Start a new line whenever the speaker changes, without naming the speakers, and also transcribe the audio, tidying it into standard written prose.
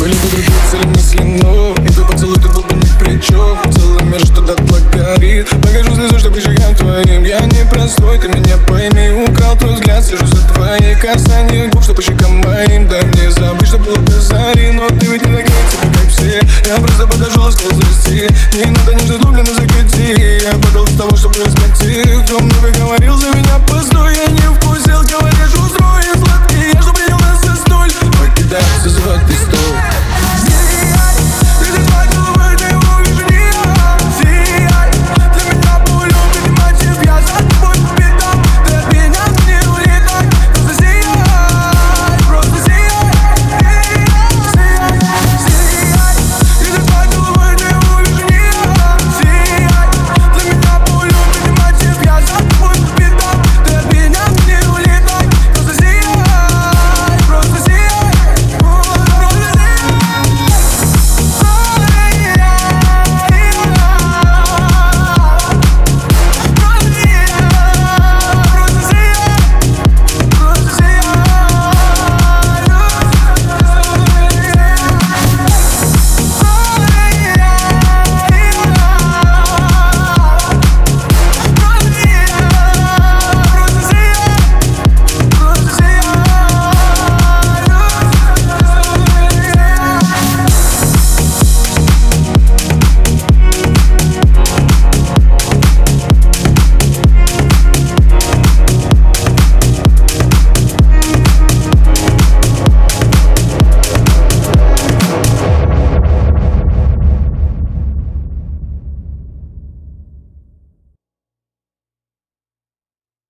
Были бы другие цели мысли, но и твой поцелуй, ты был бы ни при чем. Целый мир, что дотла горит. Покажу слезу, чтобы щекам твоим. Я не простой, ты меня пойми. Украл твой взгляд, сижу за твои касания губ, что по щекам моим. Дай мне забыть, что было до зари. Но ты ведь не такая, типа, как все. Я просто подошел и сказал здрасте. Не надо нежно глубже на закати. Я подал с того, чтобы рассмотреть. Кто много говорил за меня, постой, я не вкусил, говоришь.